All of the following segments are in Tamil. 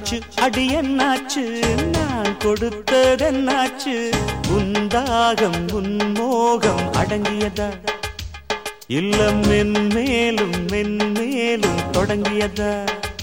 என்னாச்சு அடி என்னாச்சு நான் கொடுத்ததென்னாச்சு உந்தாகம் உன்மோகம் அடங்கியதா இல்ல மென்மேலும் மென்மேலும் தொடங்கியதா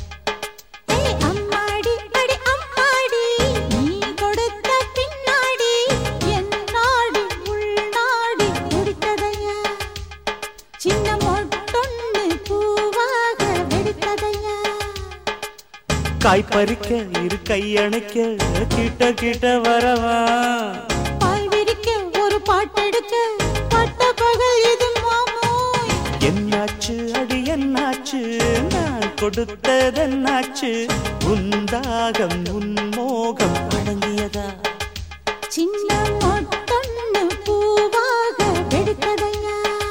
காய் பறிக்க இரு கையணைக்க கிட்ட கிட்ட வரவா பாய் விரிக்க ஒரு பாட்டெடுக்க பட்ட பகல் இது மாமோய் என்னாச்சு அடி என்னாச்சு நான் கொடுத்ததென்னாச்சு உந்தாகம் உன்மோகம் அடங்கியதா சின்ன மொட்டொன்னு பூவாக வெடித்ததையா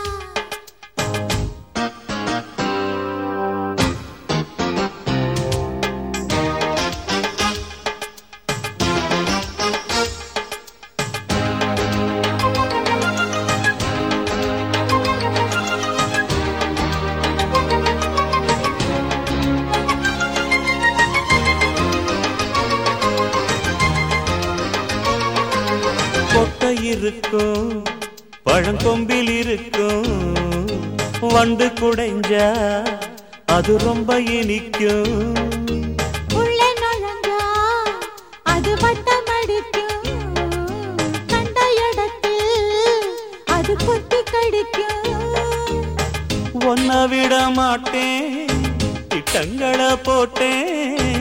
கொட்டை இருக்கும் பழங்கொம்பில் இருக்கும் வண்டு குடைஞ்சா அது ரொம்ப இனிக்கும் உள்ள நுழைஞ்சா அது வட்டமடிக்கும் கண்ட இடத்தில் அது கொத்தி கடிக்கும் ஒன்ன விட மாட்டேன் திட்டங்களை போட்டேன்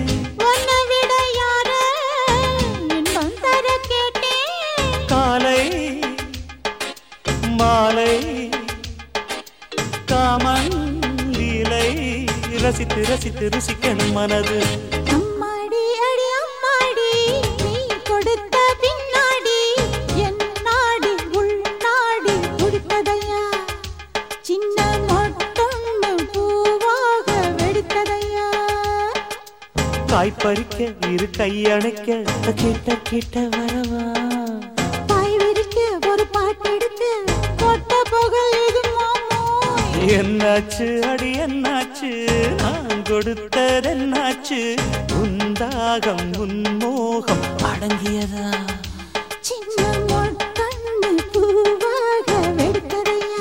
காலை மாலை காமன் லீலை ரசித்து ரசித்து ருசிக்கணும் மனது அம்மாடி அடி அம்மாடி நீ கொடுத்த பின்னாடி என் நாடி உள்நாடி துடித்ததையா சின்ன மொட்டொன்னு பூவாக வெடித்ததையா காய் பறிக்க இரு கையணைக்க கிட்ட கிட்ட வரவா ஒரு பாட்டெடுத்து கொட்ட புகழ் இது மாமோய் என்னாச்சு அடி என்னாச்சு நான் கொடுத்ததென்னாச்சு உந்தாகம் உன்மோகம் அடங்கியதா சின்ன மொட்டொன்னு பூவாக வெடித்ததையா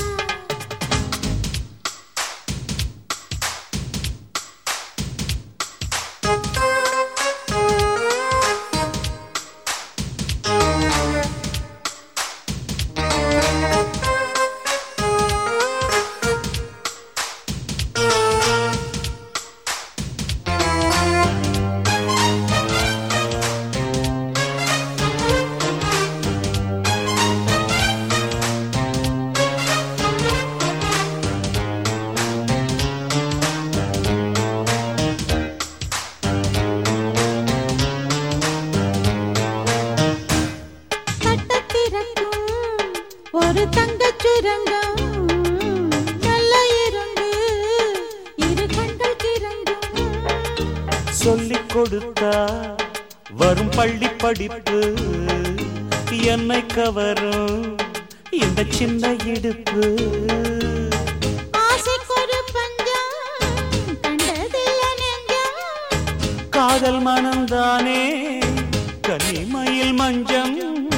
ஒரு தங்கச் சுரங்கம் நல்ல இருந்து இரு கண்கள் கிறங்கும் சொல்லிக் கொடுத்தா வரும் பள்ளி படிப்பு என்னை கவரும் இந்த சின்ன இடுப்பு ஆசைக்கொரு பஞ்சம் கண்டதில்ல நெஞ்சம் காதல் மனம்தானே கனிமயில் மஞ்சம்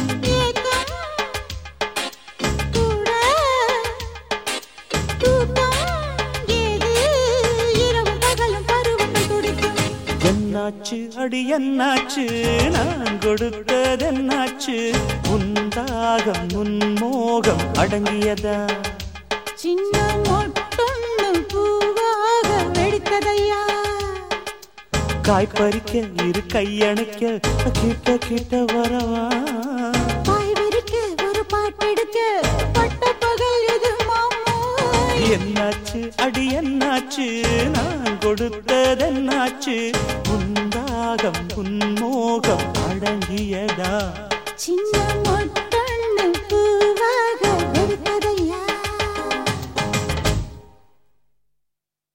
என்னாச்சு அடி என்னாச்சு நான் கொடுத்ததென்னாச்சு உந்தாகம் உன்மோகம் அடங்கியதா சின்ன மொட்டொன்னு பூவாக வெடித்ததையா காய் பறிக்க இரு கையணைக்க கிட்ட கிட்ட வரவா பாய் விரிக்க ஒரு பாட்டெடுக்க பட்ட பகல் இது மாமோய் என்னாச்சு அடி என்னாச்சு நான் கொடுத்ததென்னாச்சு உந்தாகம் உன்மோகம் அடங்கியதா சின்ன மொட்டொன்னு